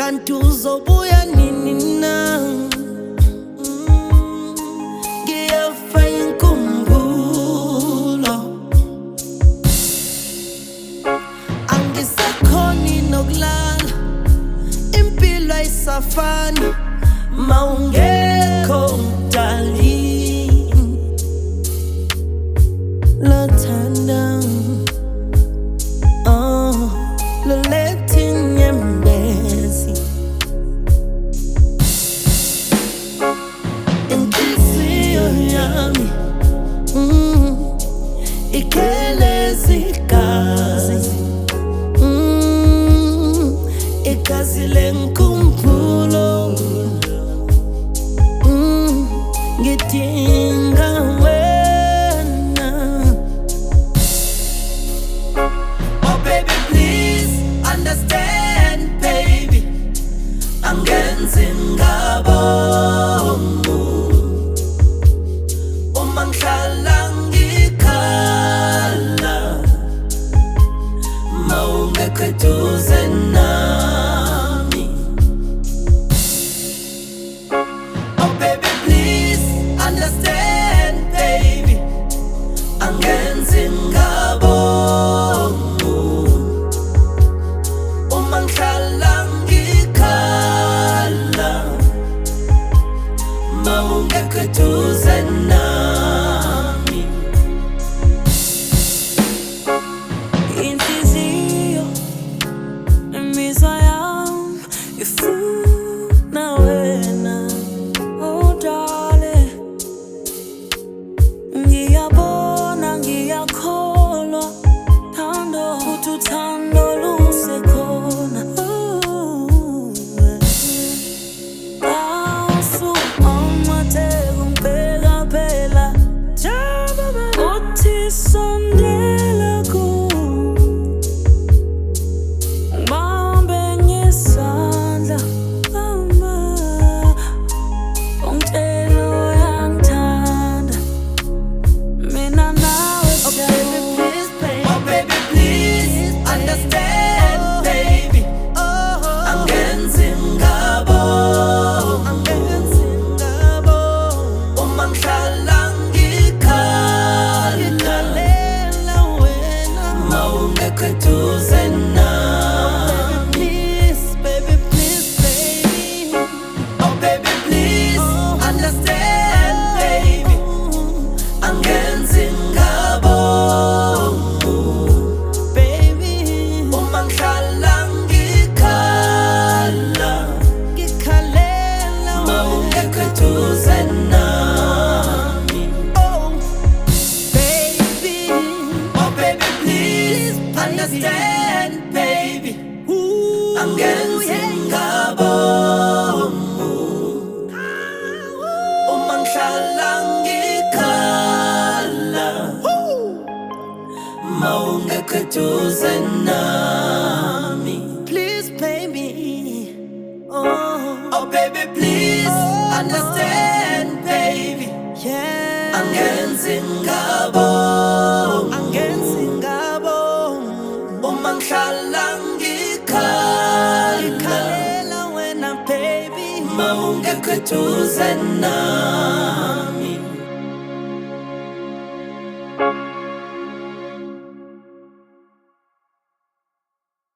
kanti uzobuya nini na? Ngiyafa inkumbulo, angisakhoni nokulala, impilo ayisafani mawungekho darling. Lothanda loletha inyembezi, inhliziyo yami ikheleza igazi, igazi lenkumbulo. Ngidinga wena. Oh baby please understand baby, angenzi ngabomu uma ngihlala ngikhala mawungekho eduze nami. Oh baby please understand baby, angenzi ngabomu uma ngihlala ngikhala mawungekho eduze nami. Inhliziyo imizwa yami ifuna wena. Oh darling, ngiyabona ngiyakholwa, thando futhi uthando lusekhona. Awusumatheka ungibheka phela uthi sondela kuwe, ngibambe ngesandla mama, ungitshela uyangithanda mina nawe siyabona. Oh baby please understand baby, angenzi ngabomu uma ngihlala ngikhala mawungekho eduze nami. Baby please baby, oh baby please understand baby, angenzi ngabomu baby uma ngihlala ngikhala mawungekho eduze nami. Oh baby, oh baby please understand baby, angenzi ngabomu uma ngihlala ngikhala mawungekho eduze nami. Please baby, oh baby please understand baby, yeah, angenzi ngabomu uma ngihlala ngikhala wena baby mawungekho eduze nami.